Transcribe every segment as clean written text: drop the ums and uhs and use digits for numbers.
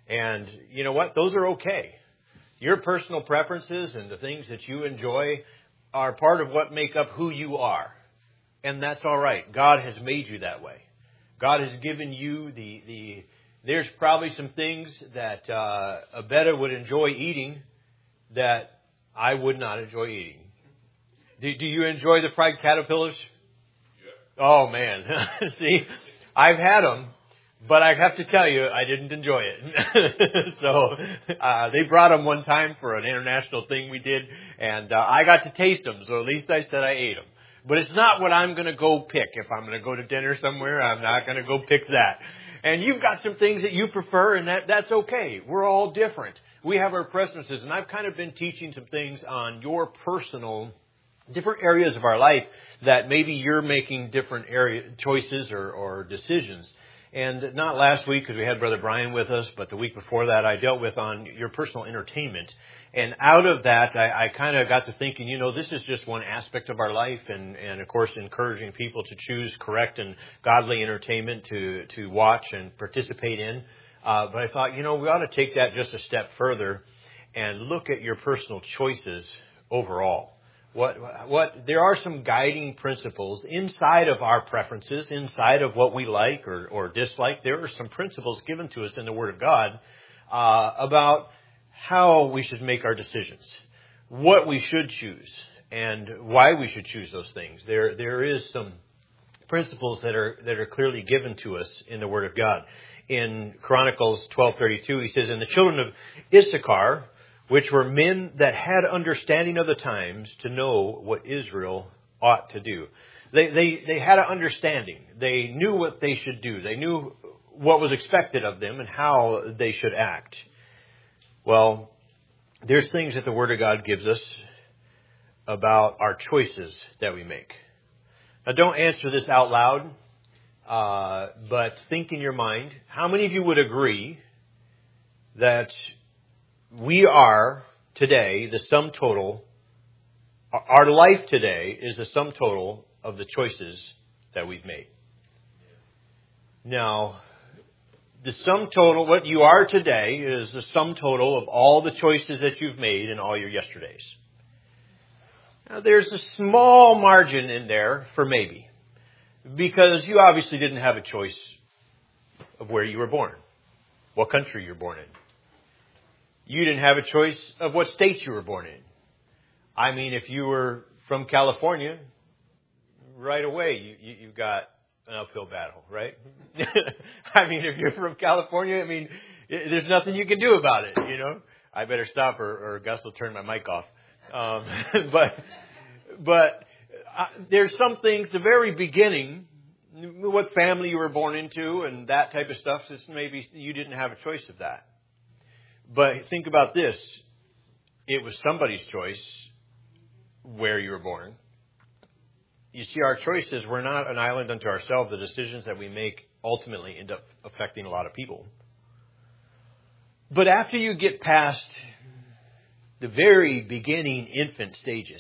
And you know what? Those are okay. Your personal preferences and the things that you enjoy are part of what make up who you are. And that's all right. God has made you that way. God has given you there's probably some things that Abeta would enjoy eating that I would not enjoy eating. Do you enjoy the fried caterpillars? Yeah. Oh, man. See, I've had them, but I have to tell you, I didn't enjoy it. So they brought them one time for an international thing we did, and I got to taste them, so at least I said I ate them. But it's not what I'm going to go pick. If I'm going to go to dinner somewhere, I'm not going to go pick that. And you've got some things that you prefer, and that's okay. We're all different. We have our preferences, and I've kind of been teaching some things on your personal, different areas of our life that maybe you're making different choices or decisions. And not last week because we had Brother Brian with us, but the week before that I dealt with on your personal entertainment. And out of that, I kind of got to thinking, this is just one aspect of our life, and of course encouraging people to choose correct and godly entertainment to watch and participate in. But I thought, we ought to take that just a step further and look at your personal choices overall. There are some guiding principles inside of our preferences, inside of what we like or dislike. There are some principles given to us in the Word of God about how we should make our decisions, what we should choose, and why we should choose those things. There is some principles that are clearly given to us in the Word of God. In Chronicles 12:32, he says, "And the children of Issachar, which were men that had understanding of the times, to know what Israel ought to do." They had an understanding. They knew what they should do. They knew what was expected of them and how they should act. Well, there's things that the Word of God gives us about our choices that we make. Now, don't answer this out loud, but think in your mind. How many of you would agree that we are today the sum total, our life today is the sum total of the choices that we've made? Now, the sum total, what you are today is the sum total of all the choices that you've made in all your yesterdays. Now, there's a small margin in there for maybe, because you obviously didn't have a choice of where you were born, what country you were born in. You didn't have a choice of what state you were born in. I mean, if you were from California, right away you got an uphill battle, right? I mean, if you're from California, there's nothing you can do about it, I better stop or Gus will turn my mic off. But there's some things, the very beginning, what family you were born into and that type of stuff, is maybe you didn't have a choice of that. But think about this. It was somebody's choice where you were born. You see, our choices, we're not an island unto ourselves. The decisions that we make ultimately end up affecting a lot of people. But after you get past the very beginning infant stages,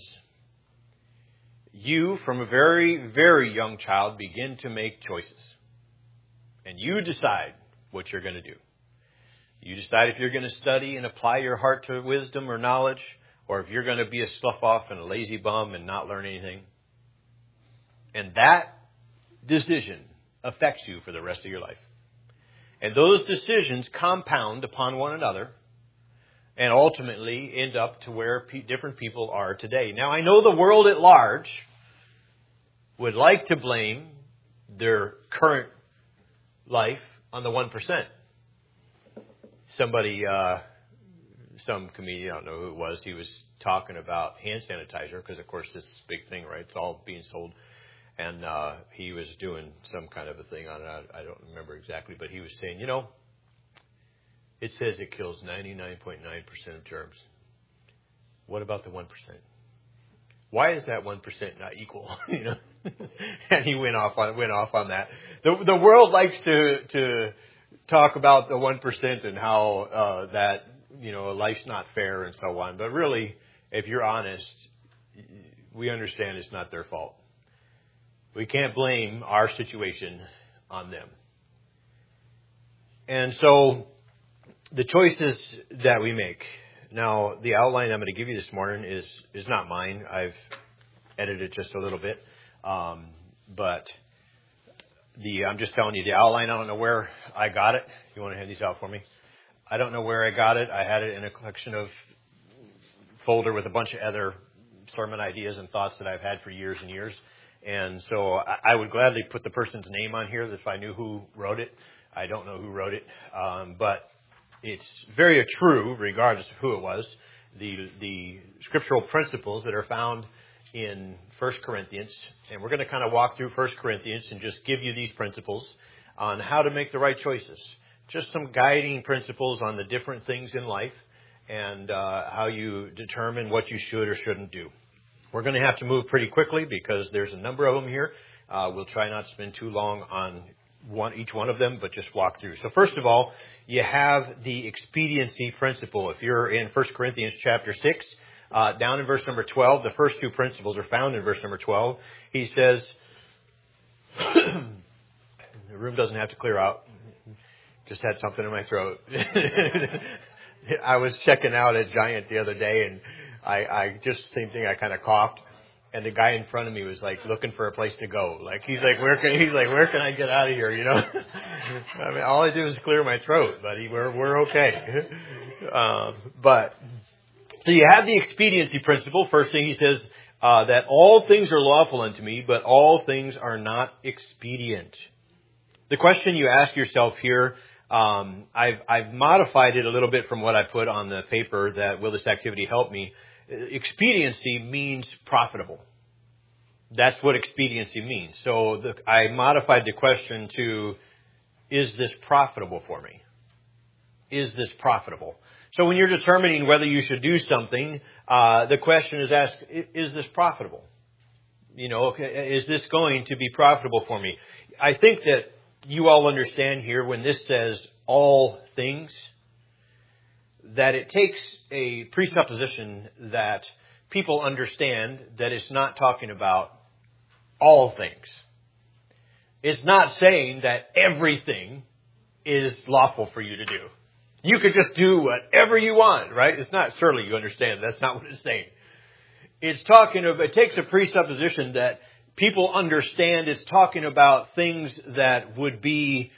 you, from a very, very young child, begin to make choices. And you decide what you're going to do. You decide if you're going to study and apply your heart to wisdom or knowledge, or if you're going to be a slough-off and a lazy bum and not learn anything. And that decision affects you for the rest of your life. And those decisions compound upon one another and ultimately end up to where different people are today. Now, I know the world at large would like to blame their current life on the 1%. Somebody, some comedian, I don't know who it was, he was talking about hand sanitizer because, of course, this is a big thing, right? It's all being sold. And he was doing some kind of a thing on it. I don't remember exactly, but he was saying, it says it kills 99.9% of germs. What about the 1%? Why is that 1% not equal? And he went off on that. The world likes to talk about the 1% and how that life's not fair and so on. But really, if you're honest, we understand it's not their fault. We can't blame our situation on them. And so The choices that we make. Now, the outline I'm going to give you this morning is not mine. I've edited just a little bit. But I'm just telling you the outline. I don't know where I got it. You want to hand these out for me? I don't know where I got it. I had it in a collection of folder with a bunch of other sermon ideas and thoughts that I've had for years and years. And so I would gladly put the person's name on here if I knew who wrote it. I don't know who wrote it. But it's very true, regardless of who it was. The scriptural principles that are found in 1 Corinthians, and we're going to kind of walk through 1 Corinthians and just give you these principles on how to make the right choices. Just some guiding principles on the different things in life and how you determine what you should or shouldn't do. We're going to have to move pretty quickly because there's a number of them here. We'll try not to spend too long on each one of them, but just walk through. So first of all, you have the expediency principle. If you're in 1 Corinthians chapter 6, down in verse number 12, the first two principles are found in verse number 12. He says, the room doesn't have to clear out. Just had something in my throat. I was checking out at Giant the other day, and I just same thing. I kind of coughed, and the guy in front of me was like looking for a place to go. Like he's like, where can I get out of here? You know, I mean, all I do is clear my throat, buddy. We're okay. But so you have the expediency principle. First thing he says that all things are lawful unto me, but all things are not expedient. The question you ask yourself here. I've modified it a little bit from what I put on the paper that will this activity help me. Expediency means profitable. That's what expediency means. So I modified the question to, is this profitable for me? Is this profitable? So when you're determining whether you should do something, the question is asked, is this profitable? You know, is this going to be profitable for me? I think that you all understand here when this says all things, that it takes a presupposition that people understand that it's not talking about all things. It's not saying that everything is lawful for you to do. You could just do whatever you want, right? It's not, surely you understand, that's not what it's saying. It's talking of, it takes a presupposition that people understand it's talking about things that would be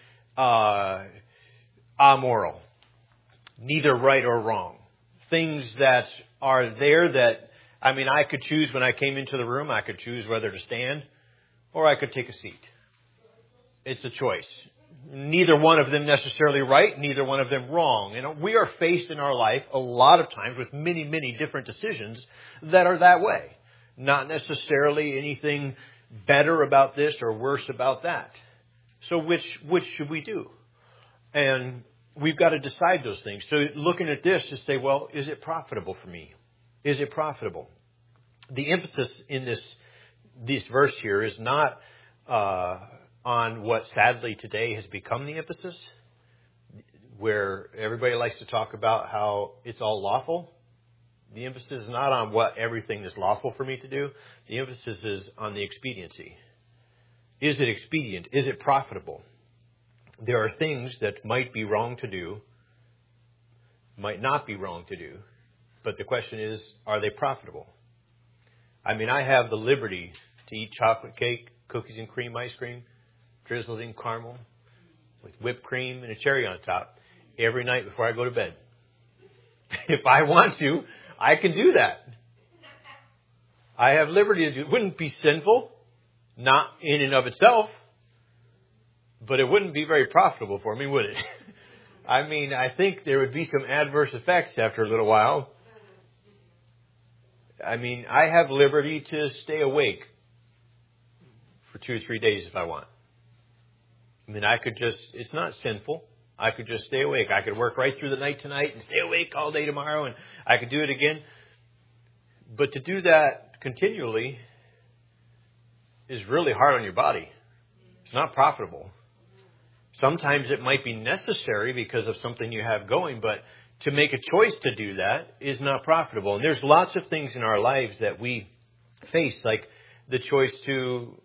amoral, neither right or wrong. Things that are there that, I mean, I could choose when I came into the room, I could choose whether to stand or I could take a seat. It's a choice. Neither one of them necessarily right, neither one of them wrong. You know, we are faced in our life a lot of times with many, many different decisions that are that way. Not necessarily anything better about this or worse about that. So which should we do? And we've got to decide those things. So looking at this to say, well, is it profitable for me? Is it profitable? The emphasis in this verse here is not on what sadly today has become the emphasis, where everybody likes to talk about how it's all lawful. The emphasis is not on what everything is lawful for me to do. The emphasis is on the expediency. Is it expedient? Is it profitable? There are things that might be wrong to do, might not be wrong to do, but the question is, are they profitable? I mean, I have the liberty to eat chocolate cake, cookies and cream ice cream, drizzled in caramel, with whipped cream and a cherry on top every night before I go to bed. If I want to, I can do that. I have liberty to do it. It wouldn't be sinful, not in and of itself, but it wouldn't be very profitable for me, would it? I mean, I think there would be some adverse effects after a little while. I mean, I have liberty to stay awake for 2 or 3 days if I want. I mean, I could just, it's not sinful. I could just stay awake. I could work right through the night tonight and stay awake all day tomorrow, and I could do it again. But to do that continually is really hard on your body. It's not profitable. Sometimes it might be necessary because of something you have going, but to make a choice to do that is not profitable. And there's lots of things in our lives that we face, like the choice to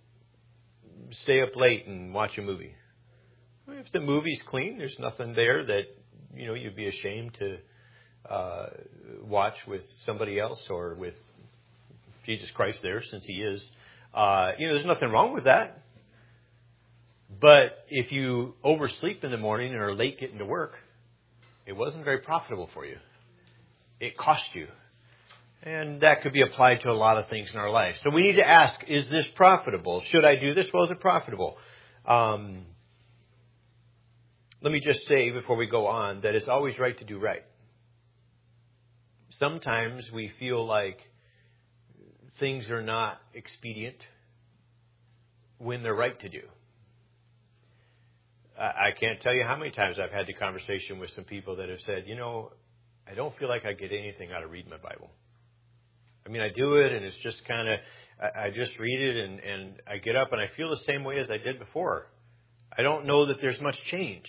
stay up late and watch a movie. If the movie's clean, there's nothing there that you'd be ashamed to watch with somebody else or with Jesus Christ there, since He is. There's nothing wrong with that. But if you oversleep in the morning and are late getting to work, it wasn't very profitable for you. It cost you. And that could be applied to a lot of things in our life. So we need to ask, is this profitable? Should I do this? Well, is it profitable? Let me just say before we go on that it's always right to do right. Sometimes we feel like things are not expedient when they're right to do. I can't tell you how many times I've had the conversation with some people that have said, I don't feel like I get anything out of reading my Bible. I mean, I do it, and it's just kind of, I just read it, and I get up, and I feel the same way as I did before. I don't know that there's much change.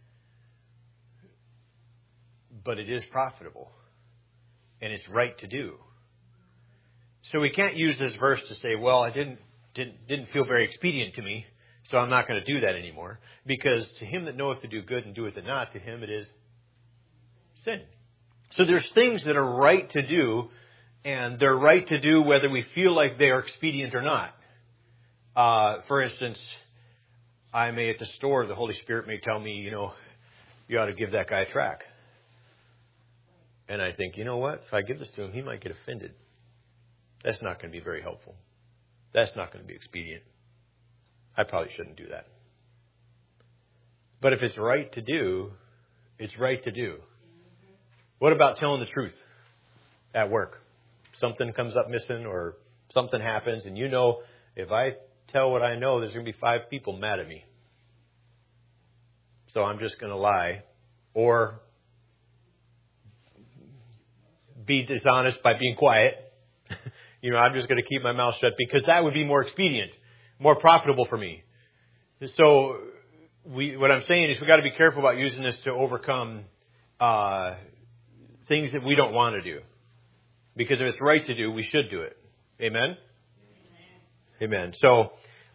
But it is profitable, and it's right to do. So we can't use this verse to say, well, I didn't feel very expedient to me, so I'm not going to do that anymore. Because to him that knoweth to do good and doeth it not, to him it is sin. So there's things that are right to do, and they're right to do whether we feel like they are expedient or not. For instance, I may at the store, the Holy Spirit may tell me, you ought to give that guy a tract. And I think, you know what? If I give this to him, he might get offended. That's not going to be very helpful. That's not going to be expedient. I probably shouldn't do that. But if it's right to do, it's right to do. What about telling the truth at work? Something comes up missing or something happens, and if I tell what I know, there's going to be 5 people mad at me. So I'm just going to lie or be dishonest by being quiet. I'm just going to keep my mouth shut because that would be more expedient, more profitable for me. So what I'm saying is we got to be careful about using this to overcome things that we don't want to do. Because if it's right to do, we should do it. Amen? Amen. So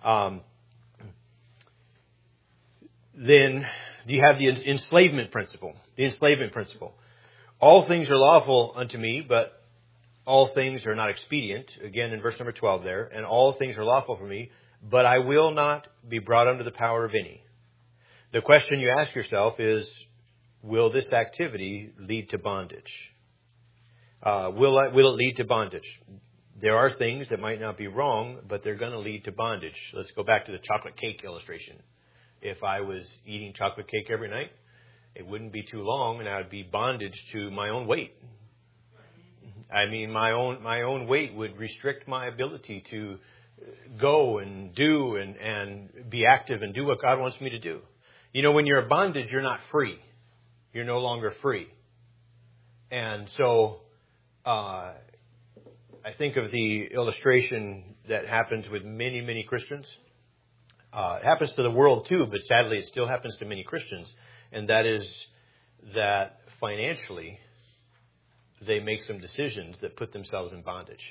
then you have the enslavement principle. The enslavement principle. All things are lawful unto me, but all things are not expedient. Again, in verse number 12 there. And all things are lawful for me, but I will not be brought under the power of any. The question you ask yourself is, will this activity lead to bondage? Will it lead to bondage? There are things that might not be wrong, but they're going to lead to bondage. Let's go back to the chocolate cake illustration. If I was eating chocolate cake every night, it wouldn't be too long, and I would be bondage to my own weight. I mean, my own weight would restrict my ability to go and do and be active and do what God wants me to do. When you're a bondage, you're not free. You're no longer free. And so I think of the illustration that happens with many, many Christians. It happens to the world too, but sadly it still happens to many Christians. And that is that financially they make some decisions that put themselves in bondage.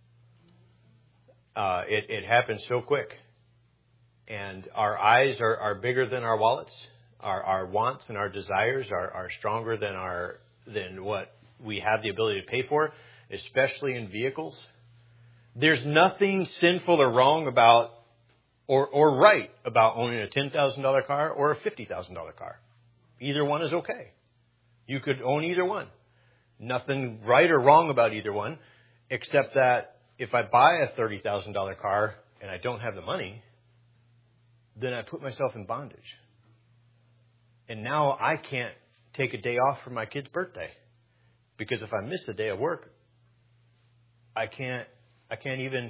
It happens so quick. And our eyes are bigger than our wallets. Our wants and our desires are stronger than what we have the ability to pay for, especially in vehicles. There's nothing sinful or wrong about or right about owning a $10,000 car or a $50,000 car. Either one is okay. You could own either one. Nothing right or wrong about either one, except that if I buy a $30,000 car and I don't have the money, then I put myself in bondage. And now I can't take a day off for my kid's birthday. Because if I miss a day of work, I can't even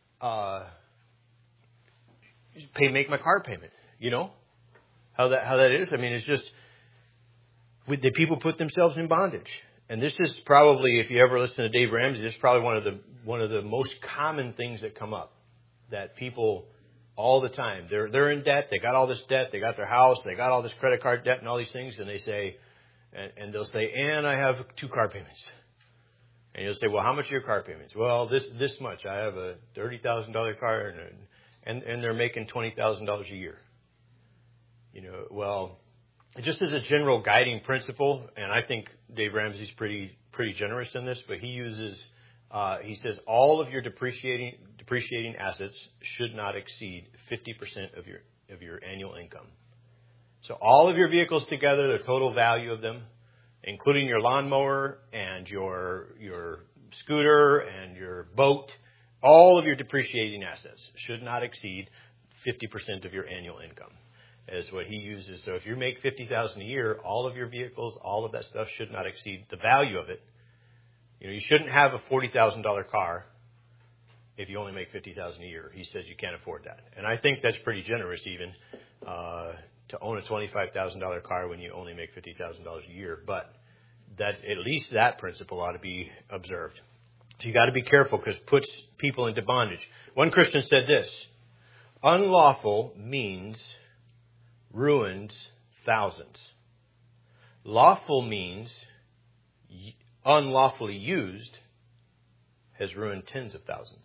make my car payment. You know how that is? I mean, it's just the people put themselves in bondage. And this is probably, if you ever listen to Dave Ramsey, this is probably one of the most common things that come up. That people all the time, they're in debt, they got all this debt, they got their house, they got all this credit card debt and all these things, and they say, and they'll say, and I have 2 car payments. And you'll say, well, how much are your car payments? Well, this much. I have a $30,000 car, and they're making $20,000 a year. Well, just as a general guiding principle, and I think Dave Ramsey's pretty generous in this, but he says all of your depreciating assets should not exceed 50% of your annual income. So all of your vehicles together, the total value of them, including your lawnmower and your scooter and your boat, all of your depreciating assets should not exceed 50% of your annual income, is what he uses. So if you make $50,000 a year, all of your vehicles, all of that stuff should not exceed the value of it. You shouldn't have a $40,000 car if you only make $50,000 a year. He says you can't afford that. And I think that's pretty generous even to own a $25,000 car when you only make $50,000 a year. But that's, at least that principle ought to be observed. So you got to be careful because it puts people into bondage. One Christian said this: unlawful means ruins thousands. Lawful means unlawfully used has ruined tens of thousands.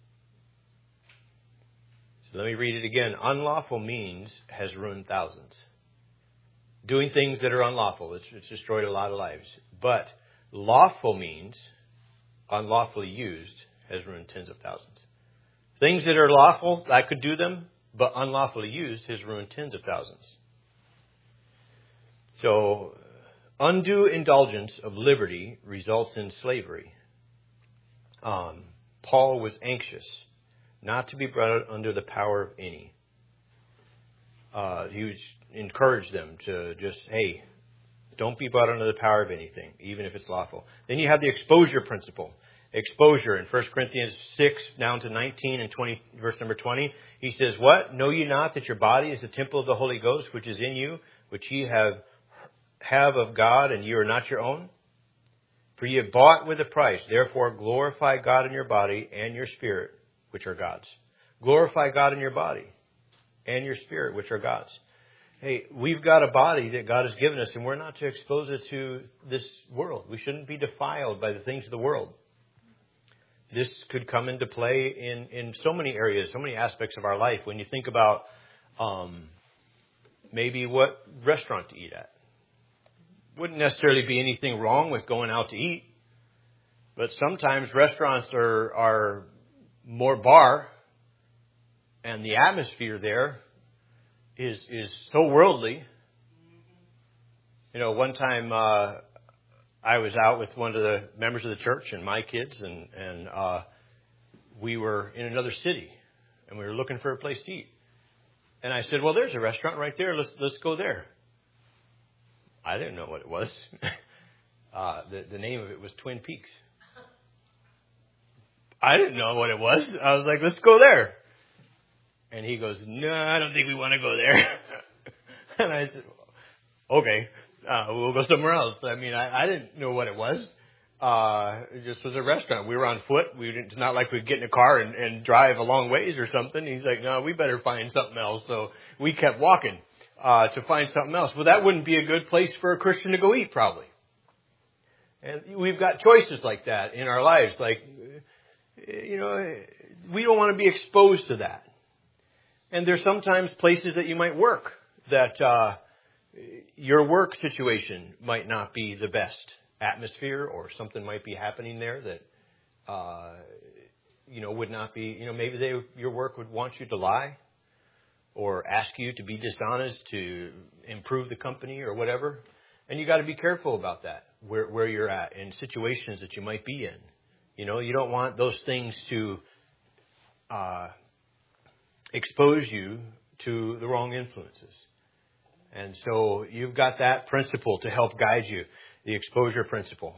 So let me read it again. Unlawful means has ruined thousands. Doing things that are unlawful, it's destroyed a lot of lives. But lawful means unlawfully used has ruined tens of thousands. Things that are lawful, I could do them, but unlawfully used has ruined tens of thousands. So, undue indulgence of liberty results in slavery. Paul was anxious not to be brought under the power of any. He encouraged them to just, hey, don't be brought under the power of anything, even if it's lawful. Then you have the exposure principle. Exposure in 1 Corinthians 6 down to 19 and 20, verse number 20. He says, what? Know ye not that your body is the temple of the Holy Ghost, which is in you, which ye have of God, and ye are not your own? For ye have bought with a price. Therefore glorify God in your body and your spirit, which are God's. Glorify God in your body and your spirit, which are God's. Hey, we've got a body that God has given us, and we're not to expose it to this world. We shouldn't be defiled by the things of the world. This could come into play in so many areas, so many aspects of our life. When you think about maybe what restaurant to eat at. Wouldn't necessarily be anything wrong with going out to eat, but sometimes restaurants are more bar, and the atmosphere there is so worldly. One time I was out with one of the members of the church and my kids, and we were in another city, and we were looking for a place to eat. And I said, well, there's a restaurant right there. Let's go there. I didn't know what it was. The name of it was Twin Peaks. I didn't know what it was. I was like, let's go there. And he goes, no, I don't think we want to go there. And I said, okay, we'll go somewhere else. I mean, I didn't know what it was. It just was a restaurant. We were on foot. It's not like we'd get in a car and drive a long ways or something. He's like, no, we better find something else. So we kept walking to find something else. Well, that wouldn't be a good place for a Christian to go eat, probably. And we've got choices like that in our lives. Like, we don't want to be exposed to that. And there's sometimes places that you might work that your work situation might not be the best atmosphere, or something might be happening there that, would not be, maybe your work would want you to lie or ask you to be dishonest to improve the company or whatever. And you got to be careful about that, where you're at in situations that you might be in. You don't want those things to expose you to the wrong influences. And so you've got that principle to help guide you, the exposure principle.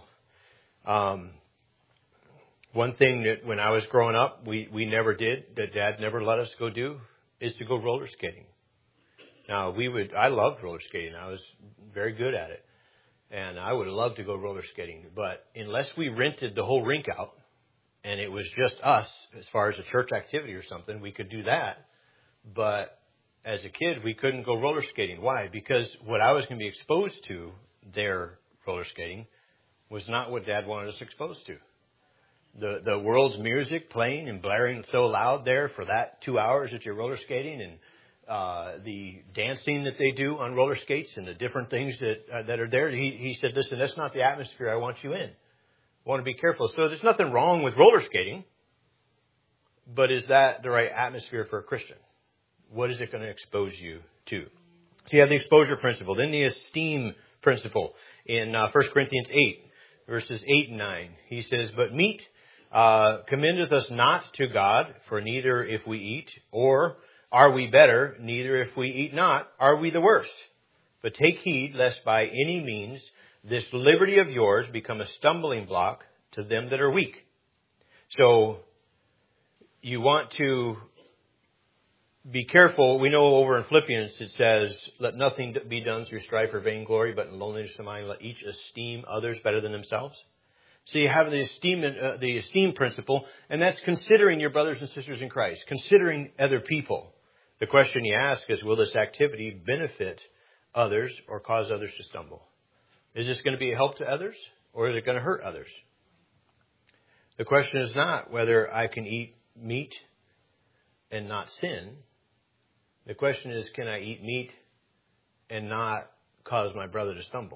One thing that when I was growing up, we never did, that Dad never let us go do, is to go roller skating. Now, I loved roller skating. I was very good at it. And I would have loved to go roller skating. But unless we rented the whole rink out, and it was just us, as far as a church activity or something, we could do that. But as a kid, we couldn't go roller skating. Why? Because what I was going to be exposed to there roller skating was not what Dad wanted us exposed to. The world's music playing and blaring so loud there for that 2 hours that you're roller skating, and the dancing that they do on roller skates and the different things that are there. He said, listen, that's not the atmosphere I want you in. I want to be careful. So there's nothing wrong with roller skating, but is that the right atmosphere for a Christian? What is it going to expose you to? So you have the exposure principle. Then the esteem principle in 1 Corinthians 8, verses 8 and 9. He says, but meat commendeth us not to God, for neither if we eat, or are we better, neither if we eat not, are we the worse. But take heed, lest by any means this liberty of yours become a stumbling block to them that are weak. So you want to be careful. We know over in Philippians it says, let nothing be done through strife or vainglory, but in loneliness of mind let each esteem others better than themselves. So you have the esteem principle, and that's considering your brothers and sisters in Christ, considering other people. The question you ask is, will this activity benefit others or cause others to stumble? Is this going to be a help to others, or is it going to hurt others? The question is not whether I can eat meat and not sin. The question is, can I eat meat and not cause my brother to stumble?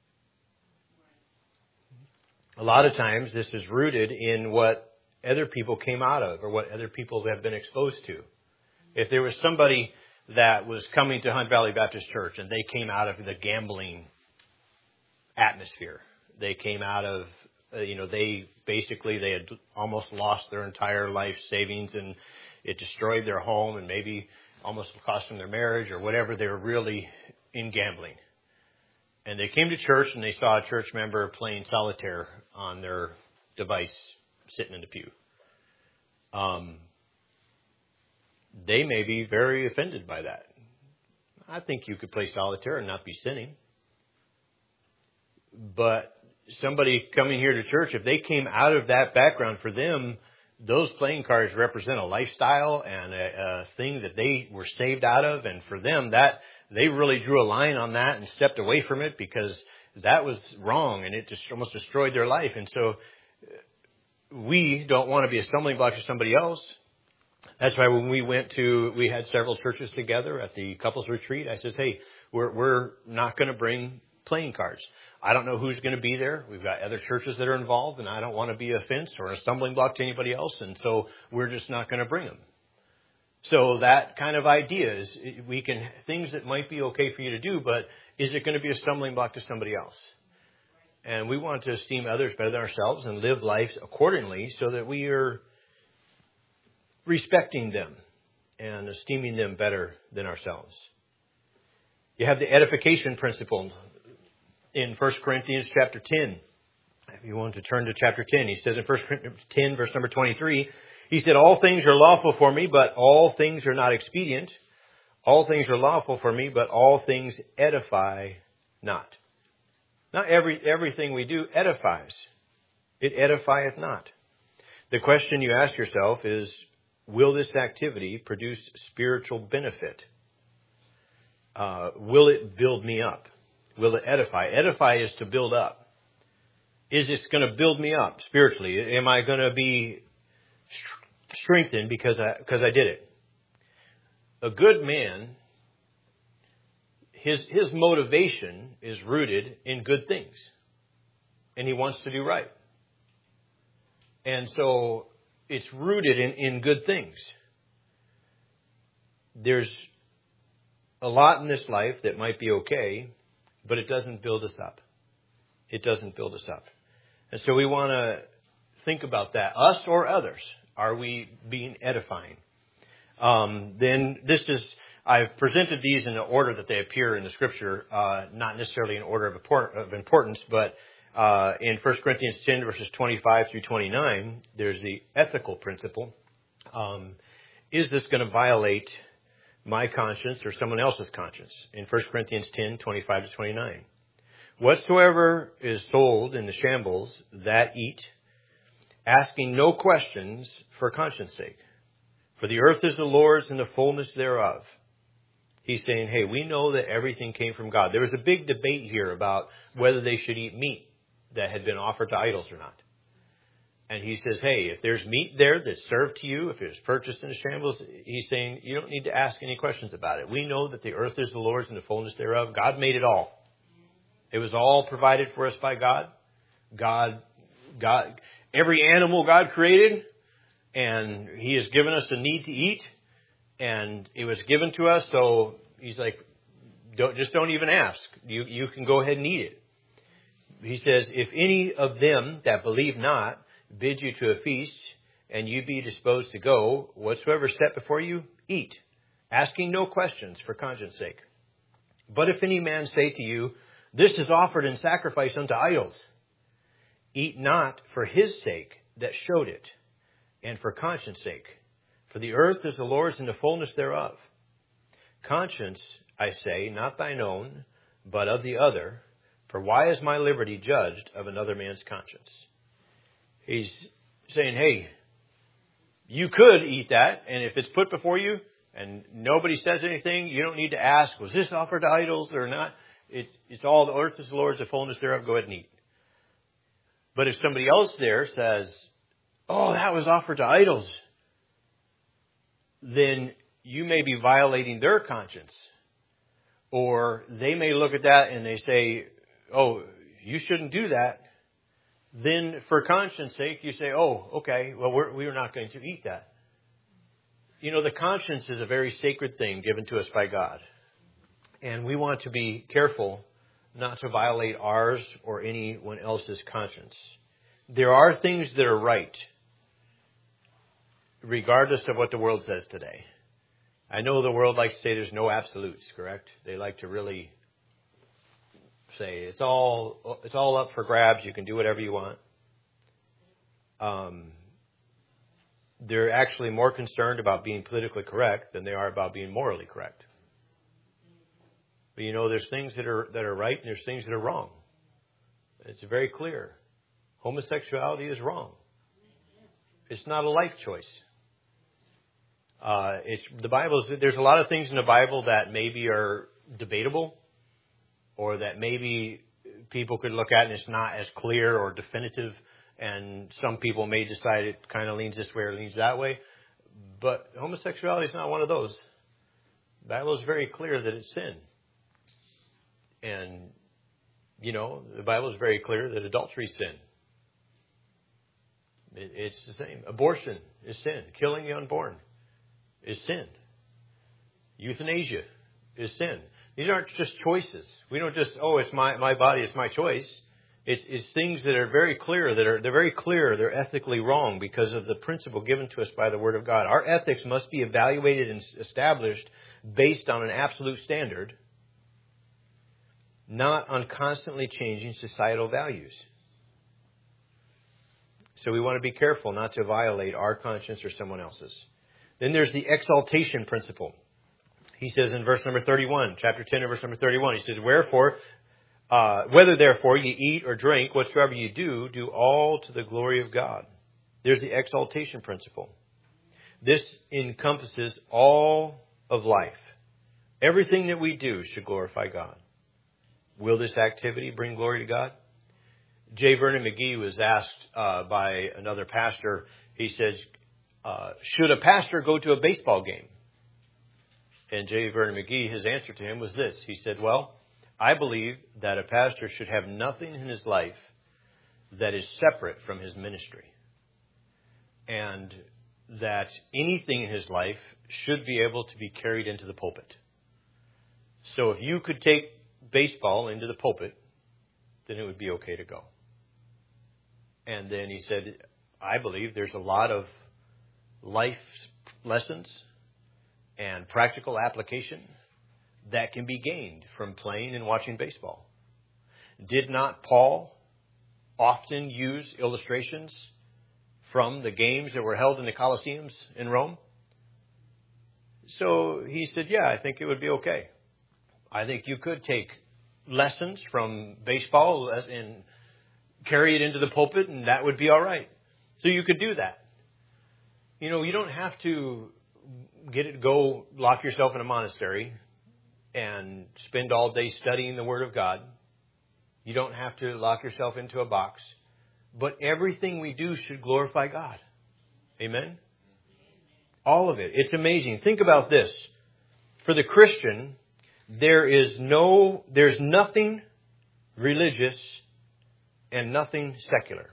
A lot of times this is rooted in what other people came out of or what other people have been exposed to. If there was somebody that was coming to Hunt Valley Baptist Church and they came out of the gambling atmosphere, they came out of, they had almost lost their entire life savings and it destroyed their home and maybe almost cost them their marriage or whatever. They were really in gambling. And they came to church and they saw a church member playing solitaire on their device sitting in the pew. They may be very offended by that. I think you could play solitaire and not be sinning. But somebody coming here to church, if they came out of that background, for them, those playing cards represent a lifestyle and a thing that they were saved out of. And for them, that they really drew a line on that and stepped away from it because that was wrong and it just almost destroyed their life. And so we don't want to be a stumbling block to somebody else. That's why when we had several churches together at the couples retreat, I says, hey, we're not going to bring playing cards. I don't know who's going to be there. We've got other churches that are involved, and I don't want to be a fence or a stumbling block to anybody else, and so we're just not going to bring them. So that kind of idea is things that might be okay for you to do, but is it going to be a stumbling block to somebody else? And we want to esteem others better than ourselves and live lives accordingly so that we are respecting them and esteeming them better than ourselves. You have the edification principle in 1 Corinthians chapter 10. If you want to turn to chapter 10, he says in 1 Corinthians 10, verse number 23, he said, all things are lawful for me, but all things are not expedient. All things are lawful for me, but all things edify not. Not everything we do edifies. It edifieth not. The question you ask yourself is, will this activity produce spiritual benefit? Will it build me up? Will it edify? Edify is to build up. Is this going to build me up spiritually? Am I going to be strengthened because I did it? A good man, his motivation is rooted in good things. And he wants to do right. And so it's rooted in good things. There's a lot in this life that might be okay, but it doesn't build us up. It doesn't build us up. And so we want to think about that. Us or others. Are we being edifying? Then I've presented these in the order that they appear in the Scripture, not necessarily in order of importance, but in 1 Corinthians 10, verses 25 through 29, there's the ethical principle. Is this going to violate my conscience or someone else's conscience? In 1 Corinthians 10, 25 to 29. Whatsoever is sold in the shambles, that eat, asking no questions for conscience sake. For the earth is the Lord's and the fullness thereof. He's saying, hey, we know that everything came from God. There was a big debate here about whether they should eat meat that had been offered to idols or not. And he says, hey, if there's meat there that's served to you, if it was purchased in a shambles, he's saying you don't need to ask any questions about it. We know that the earth is the Lord's and the fullness thereof. God made it all. It was all provided for us by God. God, every animal God created, and He has given us a need to eat, and it was given to us. So He's like, don't even ask. You can go ahead and eat it. He says, if any of them that believe not bid you to a feast, and you be disposed to go, whatsoever set before you, eat, asking no questions for conscience sake. But if any man say to you, this is offered in sacrifice unto idols, eat not for his sake that showed it, and for conscience sake. For the earth is the Lord's and the fullness thereof. Conscience, I say, not thine own, but of the other. For why is my liberty judged of another man's conscience? He's saying, hey, you could eat that, and if it's put before you and nobody says anything, you don't need to ask, was this offered to idols or not? It's all, the earth is the Lord's, the fullness thereof, go ahead and eat. But if somebody else there says, oh, that was offered to idols, then you may be violating their conscience. Or they may look at that and they say, oh, you shouldn't do that. Then for conscience sake, you say, oh, okay, well, we're not going to eat that. You know, the conscience is a very sacred thing given to us by God. And we want to be careful not to violate ours or anyone else's conscience. There are things that are right, regardless of what the world says today. I know the world likes to say there's no absolutes, correct? They like to really say it's all up for grabs. You can do whatever you want. They're actually more concerned about being politically correct than they are about being morally correct. But you know, there's things that are right and there's things that are wrong. It's very clear. Homosexuality is wrong. It's not a life choice. There's a lot of things in the Bible that maybe are debatable, or that maybe people could look at and it's not as clear or definitive, and some people may decide it kind of leans this way or leans that way. But homosexuality is not one of those. The Bible is very clear that it's sin. And, you know, the Bible is very clear that adultery is sin. It's the same. Abortion is sin. Killing the unborn is sin. Euthanasia is sin. These aren't just choices. We don't just, oh, it's my body, it's my choice. It's things that are very clear, they're very clear, they're ethically wrong because of the principle given to us by the Word of God. Our ethics must be evaluated and established based on an absolute standard, not on constantly changing societal values. So we want to be careful not to violate our conscience or someone else's. Then there's the exaltation principle. He says in verse number 31, chapter 10 and verse number 31, he says, whether therefore you eat or drink, whatsoever you do all to the glory of God. There's the exaltation principle. This encompasses all of life. Everything that we do should glorify God. Will this activity bring glory to God? J. Vernon McGee was asked by another pastor, he says, should a pastor go to a baseball game? And J. Vernon McGee, his answer to him was this. He said, well, I believe that a pastor should have nothing in his life that is separate from his ministry. And that anything in his life should be able to be carried into the pulpit. So if you could take baseball into the pulpit, then it would be okay to go. And then he said, I believe there's a lot of life lessons and practical application that can be gained from playing and watching baseball. Did not Paul often use illustrations from the games that were held in the Colosseums in Rome? So he said, yeah, I think it would be okay. I think you could take lessons from baseball and carry it into the pulpit, and that would be all right. So you could do that. You know, you don't have to go lock yourself in a monastery and spend all day studying the Word of God. You don't have to lock yourself into a box. But everything we do should glorify God. Amen? All of it. It's amazing. Think about this. For the Christian, there's nothing religious and nothing secular.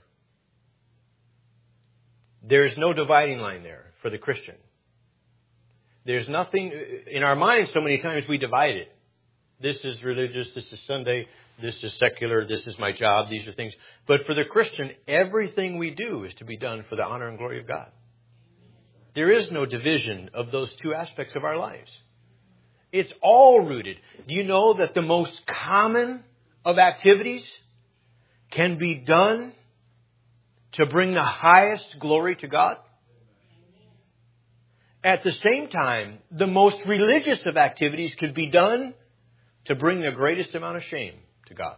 There's no dividing line there for the Christian. There's nothing, in our minds so many times we divide it. This is religious, this is Sunday, this is secular, this is my job, these are things. But for the Christian, everything we do is to be done for the honor and glory of God. There is no division of those two aspects of our lives. It's all rooted. Do you know that the most common of activities can be done to bring the highest glory to God? At the same time, the most religious of activities could be done to bring the greatest amount of shame to God.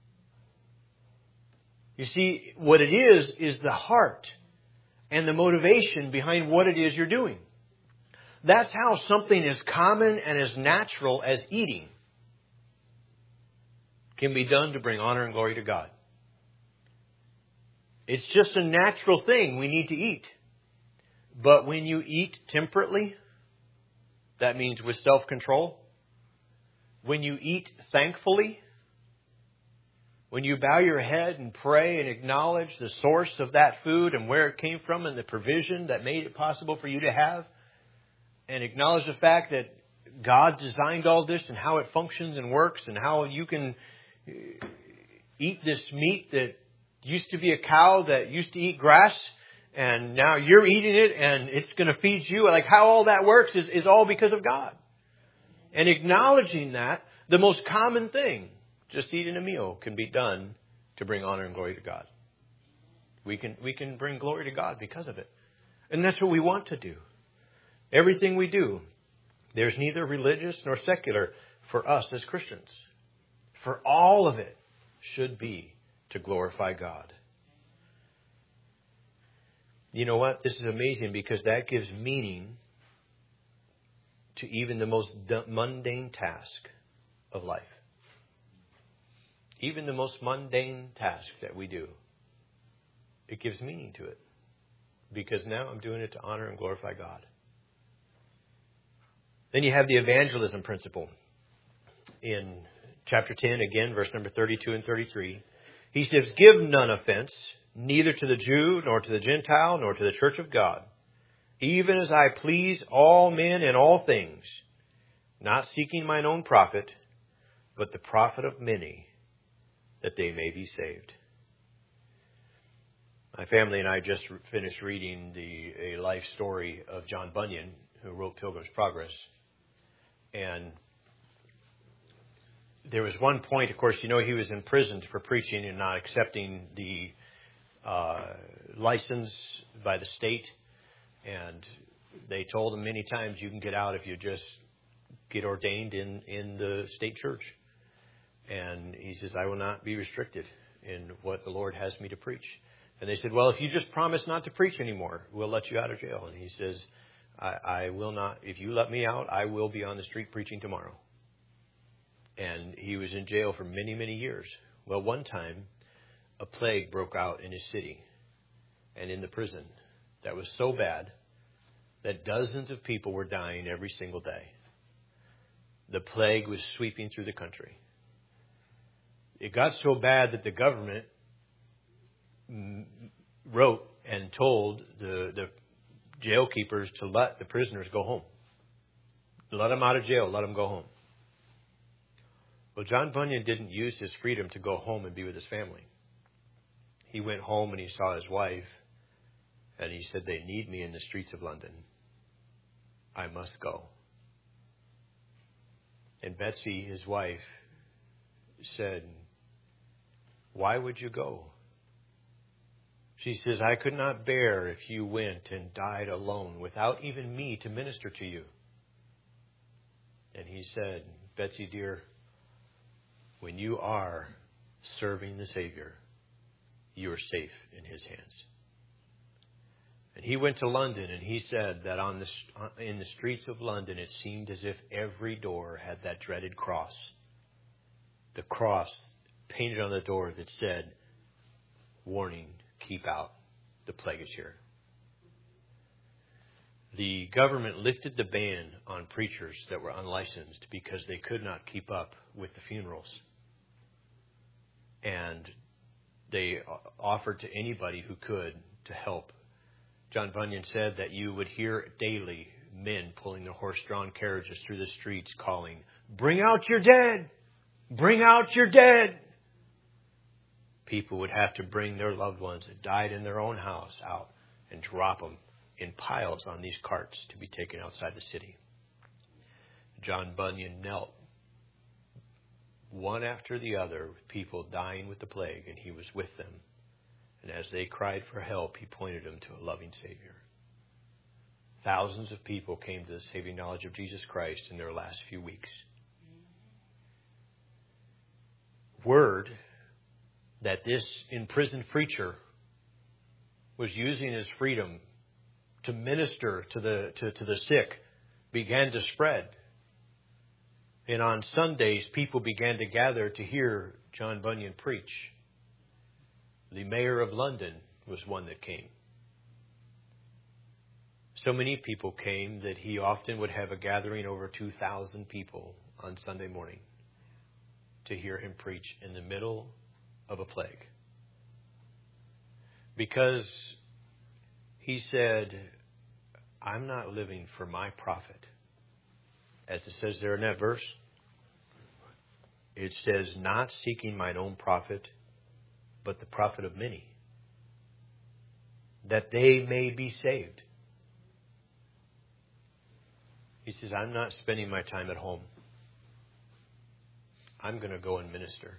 You see, what it is the heart and the motivation behind what it is you're doing. That's how something as common and as natural as eating can be done to bring honor and glory to God. It's just a natural thing we need to eat. But when you eat temperately, that means with self-control. When you eat thankfully, when you bow your head and pray and acknowledge the source of that food and where it came from and the provision that made it possible for you to have, and acknowledge the fact that God designed all this and how it functions and works and how you can eat this meat that used to be a cow that used to eat grass, and now you're eating it and it's going to feed you. Like how all that works is all because of God. And acknowledging that, the most common thing, just eating a meal, can be done to bring honor and glory to God. We can bring glory to God because of it. And that's what we want to do. Everything we do, there's neither religious nor secular for us as Christians. For all of it should be to glorify God. You know what? This is amazing because that gives meaning to even the most mundane task of life. Even the most mundane task that we do. It gives meaning to it. Because now I'm doing it to honor and glorify God. Then you have the evangelism principle. In chapter 10, again, verse number 32 and 33. He says, "Give none offense, neither to the Jew, nor to the Gentile, nor to the church of God, even as I please all men in all things, not seeking mine own profit, but the profit of many, that they may be saved." My family and I just finished reading a life story of John Bunyan, who wrote Pilgrim's Progress. And there was one point, of course, he was imprisoned for preaching and not accepting the license by the state. And they told him many times, you can get out if you just get ordained in the state church. And he says, I will not be restricted in what the Lord has me to preach. And they said, well, if you just promise not to preach anymore, we'll let you out of jail. And he says, I will not. If you let me out, I will be on the street preaching tomorrow. And he was in jail for many, many years. Well, one time, a plague broke out in his city and in the prison that was so bad that dozens of people were dying every single day. The plague was sweeping through the country. It got so bad that the government wrote and told the jail keepers to let the prisoners go home. Let them out of jail. Let them go home. Well, John Bunyan didn't use his freedom to go home and be with his family. He went home and he saw his wife, and he said, they need me in the streets of London. I must go. And Betsy, his wife, said, why would you go? She says, I could not bear if you went and died alone without even me to minister to you. And he said, Betsy, dear, when you are serving the Savior, you are safe in His hands. And he went to London, and he said that in the streets of London, it seemed as if every door had that dreaded cross. The cross painted on the door that said, warning, keep out the plague is here. The government lifted the ban on preachers that were unlicensed because they could not keep up with the funerals. And they offered to anybody who could to help. John Bunyan said that you would hear daily men pulling their horse-drawn carriages through the streets calling, "Bring out your dead! Bring out your dead!" People would have to bring their loved ones that died in their own house out and drop them in piles on these carts to be taken outside the city. John Bunyan knelt one after the other with people dying with the plague, and he was with them. And as they cried for help, he pointed them to a loving Savior. Thousands of people came to the saving knowledge of Jesus Christ in their last few weeks. Word that this imprisoned preacher was using his freedom to minister to the sick began to spread. And on Sundays, people began to gather to hear John Bunyan preach. The mayor of London was one that came. So many people came that he often would have a gathering over 2,000 people on Sunday morning to hear him preach in the middle of a plague. Because he said, "I'm not living for my profit." As it says there in that verse, it says, "Not seeking mine own profit, but the profit of many, that they may be saved." He says, "I'm not spending my time at home. I'm going to go and minister."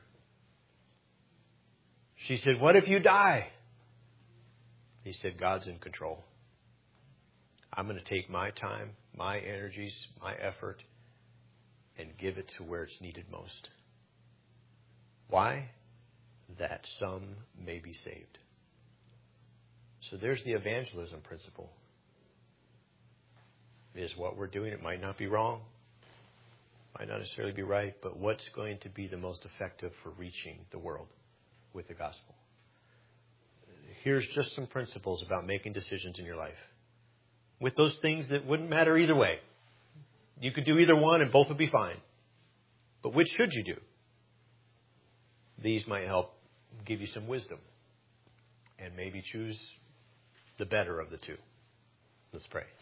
She said, "What if you die?" He said, "God's in control. I'm going to take my time, my energies, my effort, and give it to where it's needed most." Why? That some may be saved. So there's the evangelism principle. Is what we're doing. It might not be wrong. Might not necessarily be right. But what's going to be the most effective for reaching the world with the gospel? Here's just some principles about making decisions in your life. With those things that wouldn't matter either way. You could do either one and both would be fine. But which should you do? These might help give you some wisdom. And maybe choose the better of the two. Let's pray.